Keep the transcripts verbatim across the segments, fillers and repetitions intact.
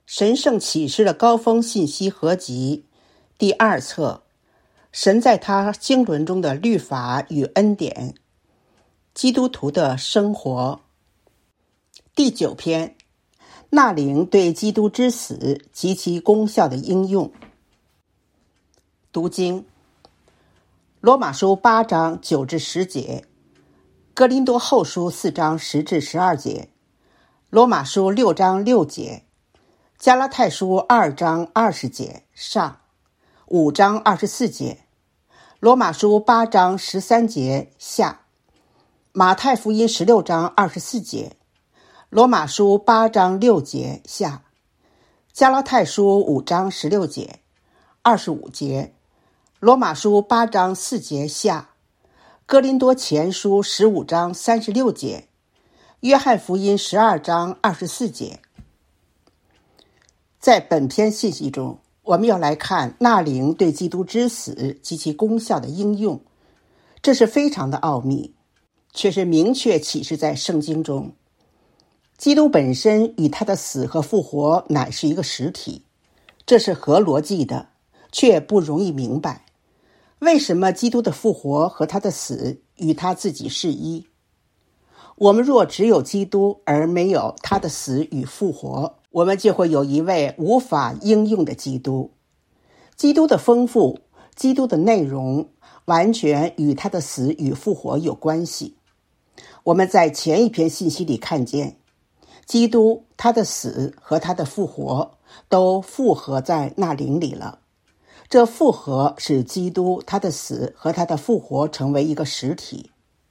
神圣启示的高峰信息合集第二册，神在他经纶中的律法与恩典，基督徒的生活。第九篇，纳灵对基督之死及其功效的应用。读经，罗马书八章九至十节，哥林多后书四章十至十二节，罗马书六章六节，加拉太书二章二十节上，五章二十四节，罗马书八章十三节下，马太福音十六章二十四节，罗马书八章六节下，加拉太书五章十六节二十五节，罗马书八章四节下，哥林多前书十五章三十六节，约翰福音十二章二十四节。在本篇信息中，我们要来看纳灵对基督之死及其功效的应用。这是非常的奥秘，却是明确启示在圣经中。基督本身与他的死和复活乃是一个实体，这是合逻辑的，却不容易明白。为什么基督的复活和他的死与他自己是一？我们若只有基督而没有他的死与复活，我们就会有一位无法应用的基督。基督的丰富，基督的内容，完全与他的死与复活有关系。我们在前一篇信息里看见，基督他的死和他的复活都复合在那灵里了。这复合使基督他的死和他的复活成为一个实体。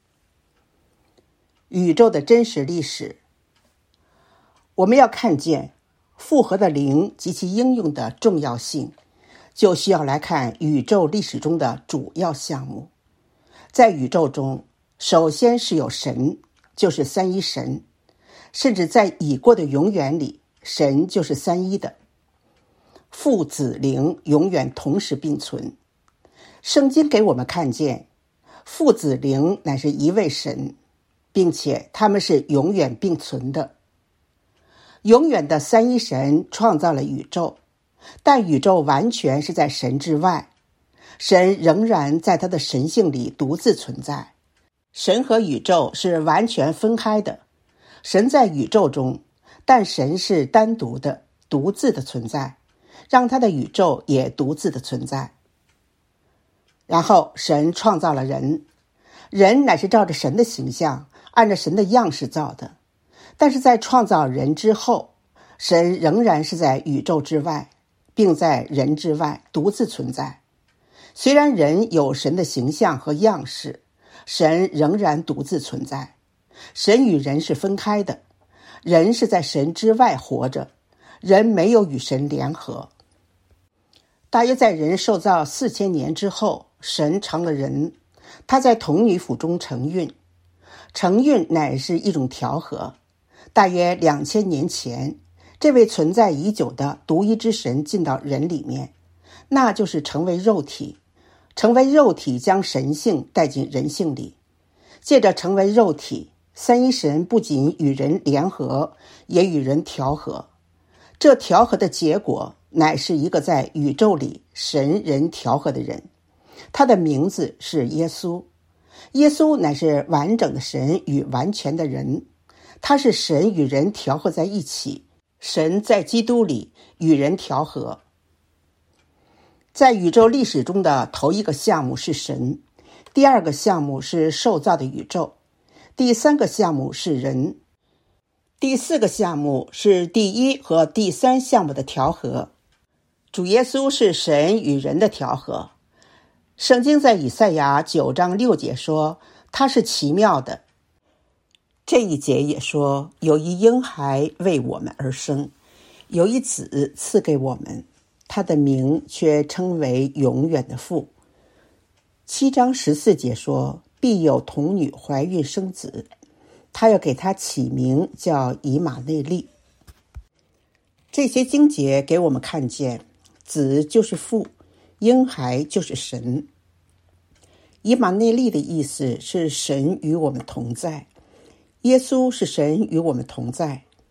宇宙的真实历史，我们要看见复合的灵及其应用的重要性，就需要来看宇宙历史中的主要项目。在宇宙中，首先是有神，就是三一神，甚至在已过的永远里，神就是三一的。父子灵永远同时并存。圣经给我们看见，父子灵乃是一位神，并且他们是永远并存的。永远的三一神创造了宇宙，但宇宙完全是在神之外，神仍然在他的神性里独自存在。神和宇宙是完全分开的，神在宇宙中，但神是单独的、独自的存在，让他的宇宙也独自的存在。然后神创造了人，人乃是照着神的形象，按照神的样式造的。但是在创造人之后，神仍然是在宇宙之外，并在人之外独自存在。虽然人有神的形象和样式，神仍然独自存在。神与人是分开的，人是在神之外活着，人没有与神联合。大约在人受造四千年之后，神成了人，他在童女腹中承孕。承孕乃是一种调和。大约两千年前，这位存在已久的独一之神进到人里面，那就是成为肉体。成为肉体将神性带进人性里，借着成为肉体，三一神不仅与人联合，也与人调和。这调和的结果乃是一个在宇宙里神人调和的人，他的名字是耶稣。耶稣乃是完整的神与完全的人，他是神与人调和在一起，神在基督里与人调和。在宇宙历史中的头一个项目是神，第二个项目是受造的宇宙，第三个项目是人，第四个项目是第一和第三项目的调和。主耶稣是神与人的调和。圣经在以赛亚九章六节说，他是奇妙的。这一节也说，有一婴孩为我们而生，有一子赐给我们，他的名却称为永远的父。七章十四节说，必有童女怀孕生子，他要给他起名叫以马内利。这些经节给我们看见，子就是父，婴孩就是神。以马内利的意思是神与我们同在。耶稣是神与我们同在，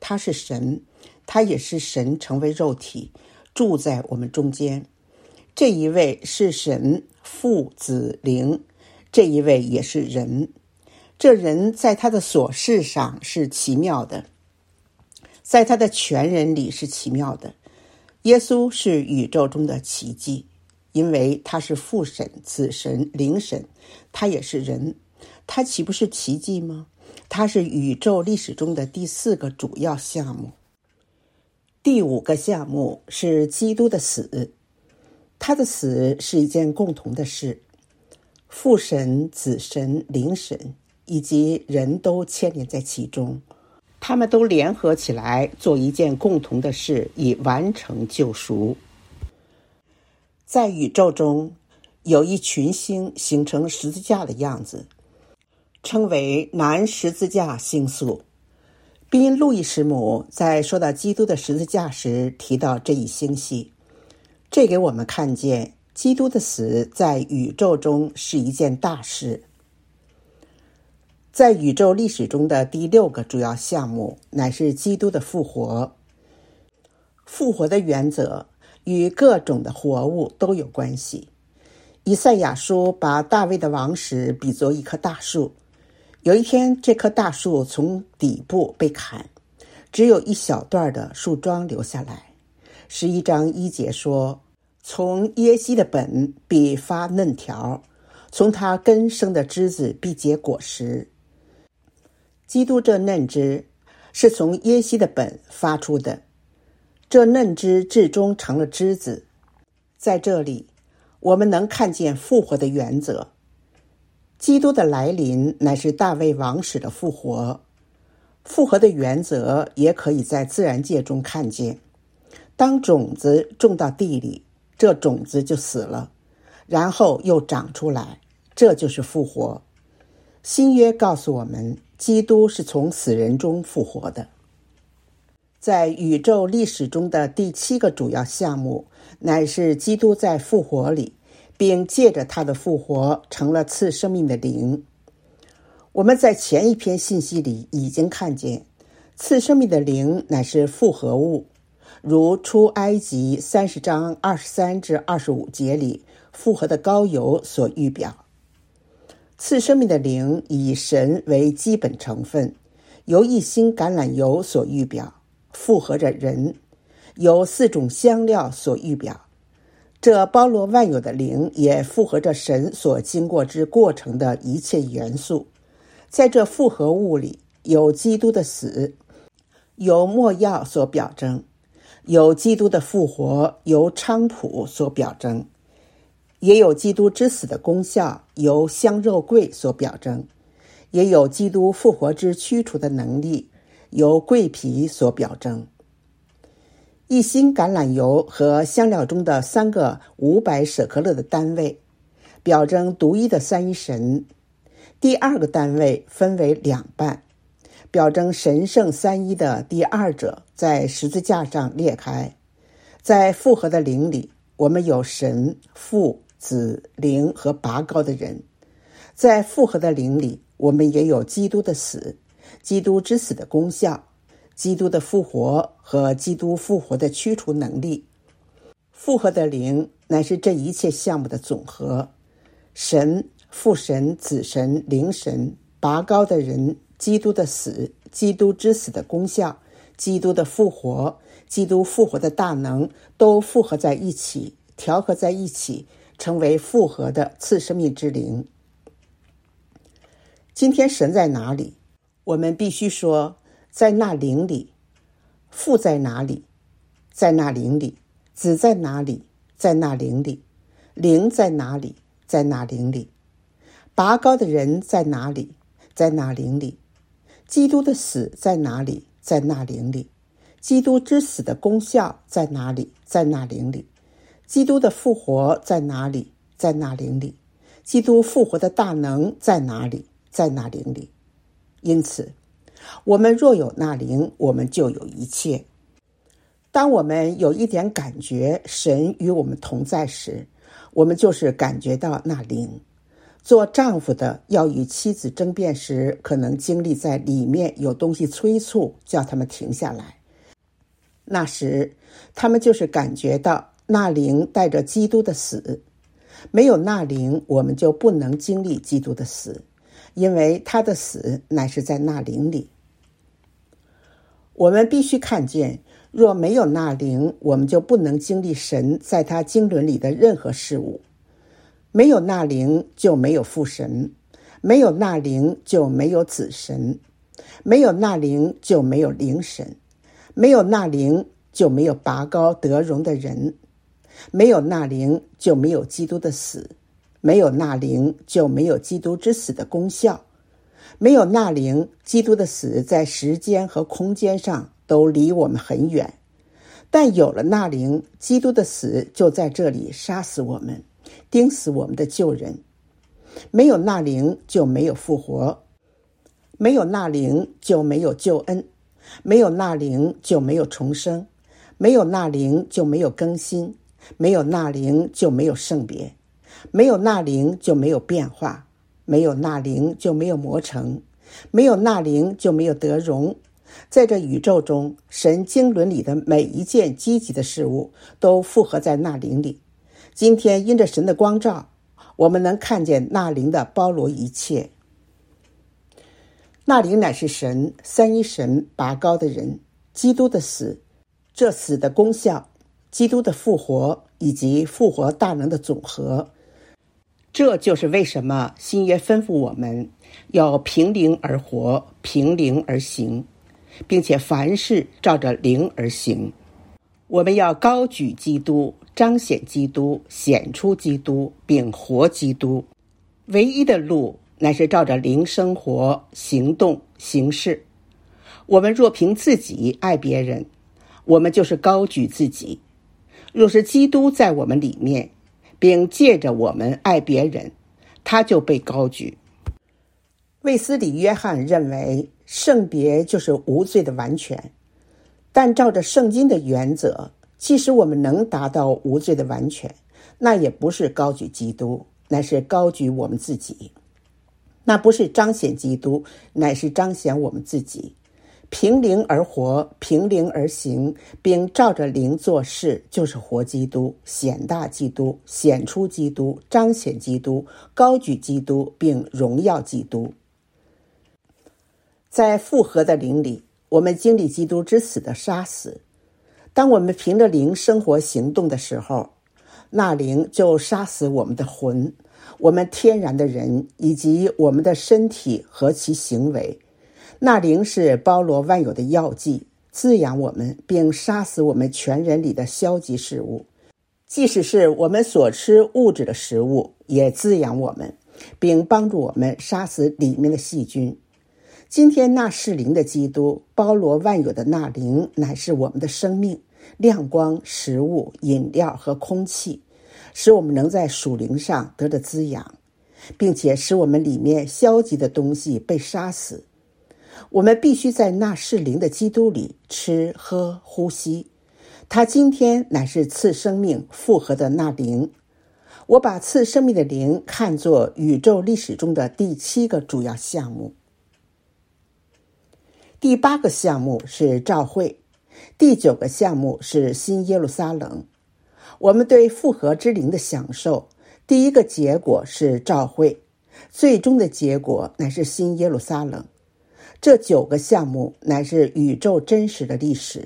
他是神，他也是神成为肉体，住在我们中间。这一位是神父子灵，这一位也是人。这人在他的所事上是奇妙的，在他的全人里是奇妙的。耶稣是宇宙中的奇迹，因为他是父神、子神、灵神，他也是人。他岂不是奇迹吗？他是宇宙历史中的第四个主要项目。第五个项目是基督的死。他的死是一件共同的事，父神、子神、灵神以及人都牵连在其中，他们都联合起来做一件共同的事，以完成救赎。在宇宙中有一群星形成十字架的样子，称为南十字架星宿。宾路易十姆在说到基督的十字架时提到这一星系，这给我们看见基督的死在宇宙中是一件大事。在宇宙历史中的第六个主要项目乃是基督的复活。复活的原则与各种的活物都有关系。以赛亚书把大卫的王室比作一棵大树，有一天这棵大树从底部被砍，只有一小段的树桩留下来。十一章一节说，从耶西的本必发嫩条，从他根生的枝子必结果实。基督这嫩枝是从耶西的本发出的，这嫩枝至终成了枝子。在这里我们能看见复活的原则。基督的来临乃是大卫王室的复活。复活的原则也可以在自然界中看见。当种子种到地里，这种子就死了，然后又长出来，这就是复活。新约告诉我们，基督是从死人中复活的。在宇宙历史中的第七个主要项目，乃是基督在复活里，并借着他的复活成了赐生命的灵。我们在前一篇信息里已经看见，赐生命的灵乃是复合物，如出埃及三十章二十三至二十五节里复合的膏油所预表。赐生命的灵以神为基本成分，由一星橄榄油所预表，复合着人，由四种香料所预表。这包罗万有的灵也复合着神所经过之过程的一切元素。在这复合物里，有基督的死，由没药所表征，有基督的复活，由菖蒲所表征，也有基督之死的功效，由香肉桂所表征，也有基督复活之驱除的能力，由桂皮所表征。一星橄榄油和香料中的三个五百舍克勒的单位，表征独一的三一神。第二个单位分为两半，表征神圣三一的第二者在十字架上裂开。在复合的灵里，我们有神、父、子、灵和拔高的人。在复合的灵里，我们也有基督的死，基督之死的功效，基督的复活和基督复活的驱除能力。复合的灵乃是这一切项目的总和。神、父神、子神、灵神、拔高的人、基督的死、基督之死的功效、基督的复活、基督复活的大能，都复合在一起，调和在一起，成为复合的赐生命之灵。今天神在哪里？我们必须说，在那灵里。父在哪里？在那灵里。子在哪里？在那灵里。灵在哪里？在那灵里。拔高的人在哪里？在那灵里。基督的死在哪里？在那灵里。基督之死的功效在哪里？在那灵里。基督的复活在哪里？在那灵里。基督复活的大能在哪里？在那灵里。因此，我们若有那灵，我们就有一切。当我们有一点感觉神与我们同在时，我们就是感觉到那灵。 做丈夫的要与妻子争辩时，可能经历在里面有东西催促，叫他们停下来。那时，他们就是感觉到那灵带着基督的死。没有那灵，我们就不能经历基督的死，因为他的死乃是在那灵里。我们必须看见，若没有那灵，我们就不能经历神在他经纶里的任何事物。没有那灵，就没有父神；没有那灵，就没有子神；没有那灵，就没有灵神；没有那灵，就没有拔高得荣的人；没有那灵，就没有基督的死；没有那灵，就没有基督之死的功效；没有那灵，基督的死在时间和空间上都离我们很远。但有了那灵，基督的死就在这里杀死我们，钉死我们的旧人。没有那灵，就没有复活；没有那灵，就没有救恩；没有那灵，就没有重生；没有那灵，就没有更新；没有那灵，就没有圣别；没有那灵，就没有变化；没有那灵，就没有磨成；没有那灵，就没有得荣。在这宇宙中，神经纶里的每一件积极的事物都复合在那灵里。今天因着神的光照，我们能看见那灵的包罗一切。那灵乃是神，三一神拔高的人，基督的死，这死的功效，基督的复活以及复活大能的总和。这就是为什么新约吩咐我们要凭灵而活，凭灵而行，并且凡事照着灵而行。我们要高举基督，彰显基督，显出基督，并活基督。唯一的路乃是照着灵生活、行动、行事。我们若凭自己爱别人，我们就是高举自己；若是基督在我们里面，并借着我们爱别人，他就被高举。卫斯理约翰认为，圣别就是无罪的完全。但照着圣经的原则，即使我们能达到无罪的完全，那也不是高举基督，乃是高举我们自己。那不是彰显基督，乃是彰显我们自己。凭灵而活，凭灵而行，并照着灵做事，就是活基督，显大基督，显出基督，彰显基督，高举基督，并荣耀基督。在复合的灵里，我们经历基督之死的杀死。当我们凭着灵生活行动的时候，那灵就杀死我们的魂，我们天然的人，以及我们的身体和其行为。那灵是包罗万有的药剂，滋养我们，并杀死我们全人里的消极事物。即使是我们所吃物质的食物，也滋养我们，并帮助我们杀死里面的细菌。今天那是灵的基督，包罗万有的那灵，乃是我们的生命、亮光、食物、饮料和空气，使我们能在属灵上得着滋养，并且使我们里面消极的东西被杀死。我们必须在那是灵的基督里吃、喝、呼吸。他今天乃是赐生命复合的那灵。我把赐生命的灵看作宇宙历史中的第七个主要项目。第八个项目是召会，第九个项目是新耶路撒冷。我们对复合之灵的享受，第一个结果是召会，最终的结果乃是新耶路撒冷。这九个项目乃是宇宙真实的历史，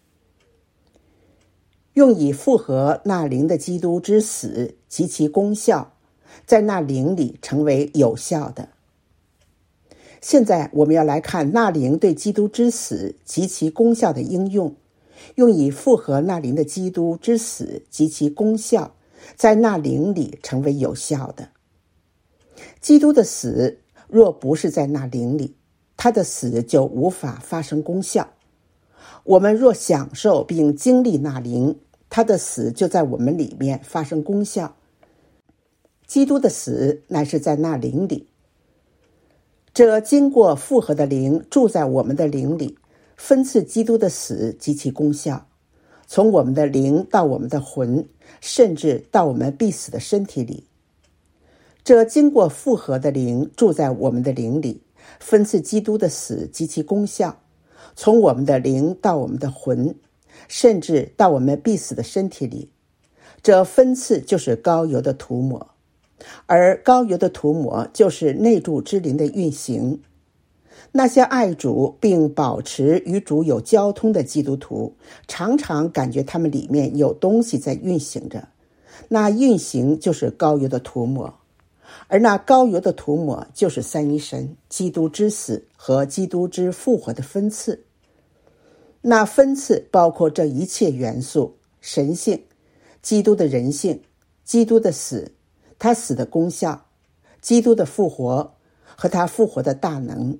用以复合那灵的基督之死及其功效，在那灵里成为有效的。现在我们要来看那灵对基督之死及其功效的应用，用以复合那灵的基督之死及其功效，在那灵里成为有效的。基督的死若不是在那灵里，他的死就无法发生功效。我们若享受并经历那灵，他的死就在我们里面发生功效。基督的死乃是在那灵里，这经过复合的灵住在我们的灵里，分赐基督的死及其功效，从我们的灵到我们的魂，甚至到我们必死的身体里。 这经过复合的灵住在我们的灵里，分赐基督的死及其功效，从我们的灵到我们的魂，甚至到我们必死的身体里。这分赐就是膏油的涂抹，而膏油的涂抹就是内住之灵的运行。那些爱主并保持与主有交通的基督徒，常常感觉他们里面有东西在运行着，那运行就是膏油的涂抹，而那膏油的涂抹就是三一神基督之死和基督之复活的分赐。那分赐包括这一切元素：神性、基督的人性、基督的死、他死的功效、基督的复活和他复活的大能。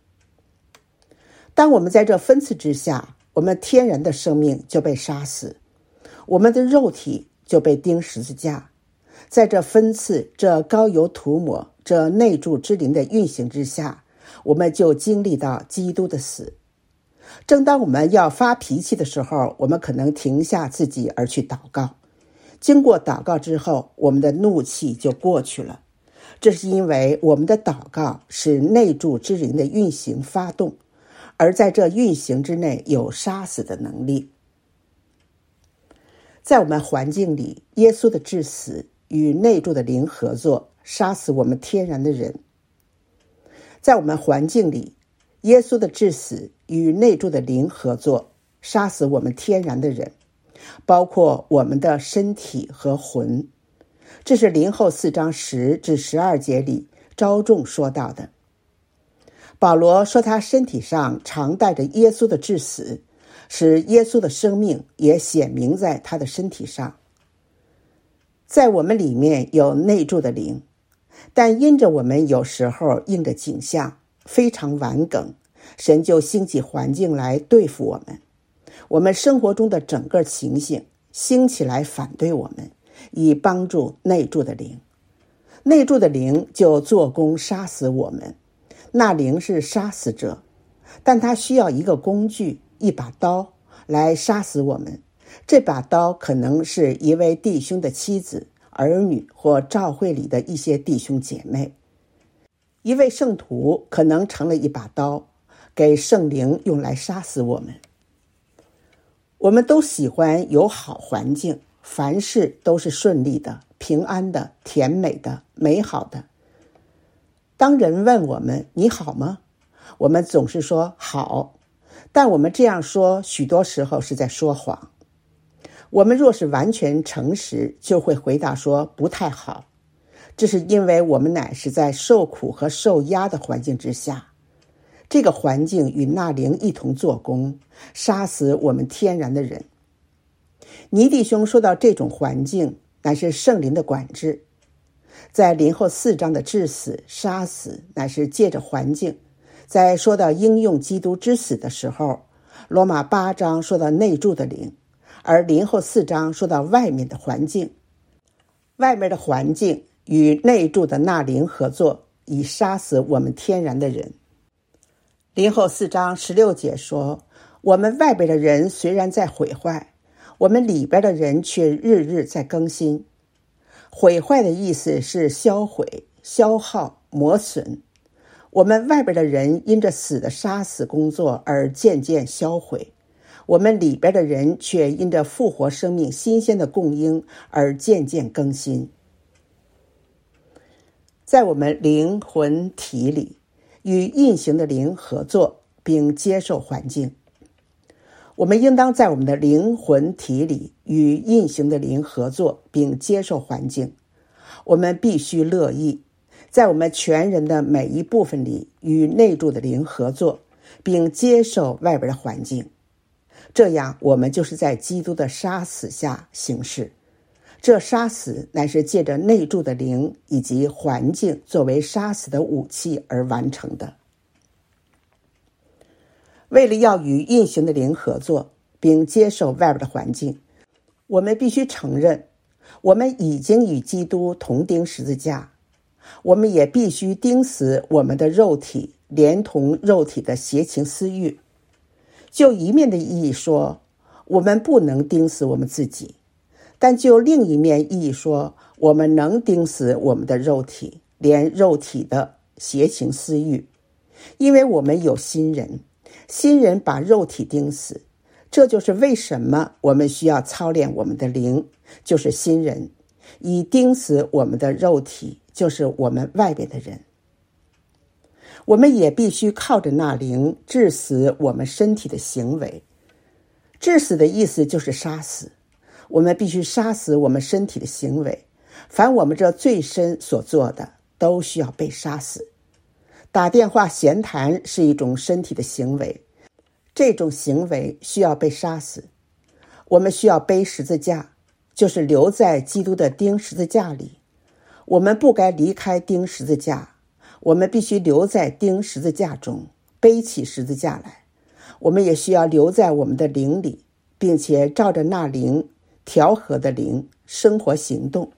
当我们在这分赐之下，我们天然的生命就被杀死，我们的肉体就被钉十字架。在这分赐、这膏油涂抹、这内住之灵的运行之下，我们就经历到基督的死。正当我们要发脾气的时候，我们可能停下自己而去祷告。经过祷告之后，我们的怒气就过去了。这是因为我们的祷告使内住之灵的运行发动，而在这运行之内有杀死的能力。在我们环境里，耶稣的致死与内住的灵合作，杀死我们天然的人。在我们环境里，耶稣的致死与内住的灵合作，杀死我们天然的人，包括我们的身体和魂。这是林后四章十至十二节里着重说到的。保罗说他身体上常带着耶稣的致死，使耶稣的生命也显明在他的身体上。在我们里面有内住的灵，但因着我们有时候应着景象非常顽梗，神就兴起环境来对付我们。我们生活中的整个情形兴起来反对我们，以帮助内住的灵。内住的灵就做工杀死我们。那灵是杀死者，但他需要一个工具，一把刀来杀死我们。这把刀可能是一位弟兄的妻子、儿女或教会里的一些弟兄姐妹。一位圣徒可能成了一把刀，给圣灵用来杀死我们。我们都喜欢有好环境，凡事都是顺利的、平安的、甜美的、美好的。当人问我们你好吗，我们总是说好，但我们这样说许多时候是在说谎。我们若是完全诚实，就会回答说不太好。这是因为我们乃是在受苦和受压的环境之下，这个环境与那灵一同做工，杀死我们天然的人。尼弟兄说到这种环境乃是圣灵的管制，在林后四章的致死、杀死乃是借着环境。在说到应用基督之死的时候，罗马八章说到内住的灵，而林后四章说到外面的环境。外面的环境与内住的那灵合作，以杀死我们天然的人。林后四章十六节说，我们外边的人虽然在毁坏，我们里边的人却日日在更新。毁坏的意思是销毁、消耗、磨损。我们外边的人因着死的杀死工作而渐渐销毁，我们里边的人却因着复活生命新鲜的供应而渐渐更新。在我们灵魂体里，与运行的灵合作，并接受环境。我们应当在我们的灵魂体里与运行的灵合作，并接受环境。我们必须乐意在我们全人的每一部分里与内住的灵合作，并接受外边的环境。这样我们就是在基督的杀死下行事。这杀死乃是借着内住的灵以及环境作为杀死的武器而完成的。为了要与运行的灵合作，并接受外边的环境，我们必须承认，我们已经与基督同钉十字架。我们也必须钉死我们的肉体，连同肉体的邪情私欲。就一面的意义说，我们不能钉死我们自己。 但就另一面意义说，我们能钉死我们的肉体，连肉体的邪情私欲，因为我们有新人，新人把肉体钉死。这就是为什么我们需要操练我们的灵，就是新人，以钉死我们的肉体，就是我们外边的人。我们也必须靠着那灵治死我们身体的行为。治死的意思就是杀死，我们必须杀死我们身体的行为，凡我们这最深所做的都需要被杀死。打电话闲谈是一种身体的行为，这种行为需要被杀死。我们需要背十字架，就是留在基督的钉十字架里。我们不该离开钉十字架，我们必须留在钉十字架中，背起十字架来。我们也需要留在我们的灵里，并且照着那灵调和的灵生活行动。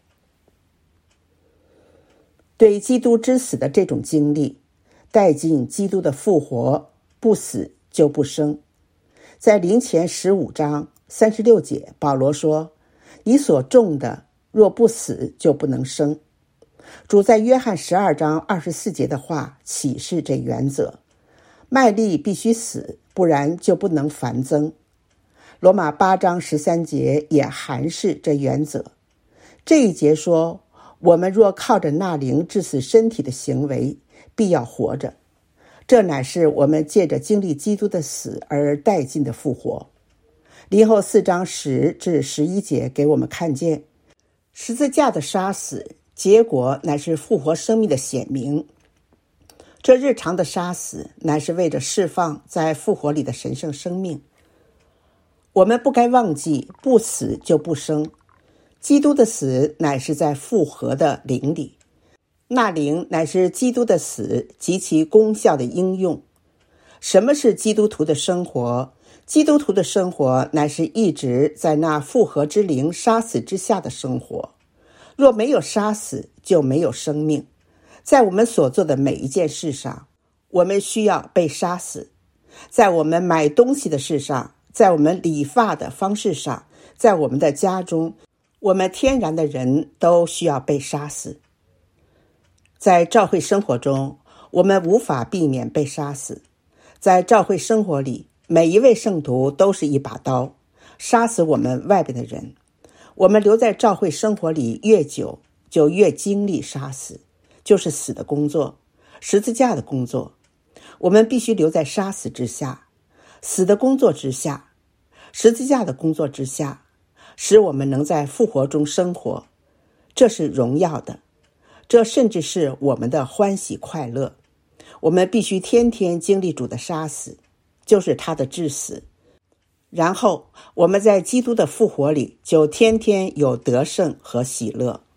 对基督之死的这种经历，带进基督的复活，不死就不生。在灵前十五章三十六节，保罗说：你所种的若不死，就不能生。主在约翰十二章二十四节的话启示这原则，麦粒必须死，不然就不能繁增。罗马八章十三节也含示这原则。这一节说，我们若靠着那灵致死身体的行为，必要活着。这乃是我们借着经历基督的死而带进的复活。林后四章十至十一节给我们看见，十字架的杀死结果乃是复活生命的显明。这日常的杀死乃是为着释放在复活里的神圣生命。我们不该忘记，不死就不生。基督的死乃是在复活的灵里，那灵乃是基督的死及其功效的应用。什么是基督徒的生活？基督徒的生活乃是一直在那复活之灵杀死之下的生活。若没有杀死，就没有生命。在我们所做的每一件事上，我们需要被杀死。在我们买东西的事上，在我们理发的方式上，在我们的家中，我们天然的人都需要被杀死。在教会生活中，我们无法避免被杀死。在教会生活里，每一位圣徒都是一把刀，杀死我们外边的人。我们留在教会生活里越久，就越经历杀死，就是死的工作，十字架的工作。我们必须留在杀死之下，死的工作之下，十字架的工作之下，使我们能在复活中生活。这是荣耀的，这甚至是我们的欢喜快乐。我们必须天天经历主的杀死，就是他的致死。然后我们在基督的复活里就天天有得胜和喜乐。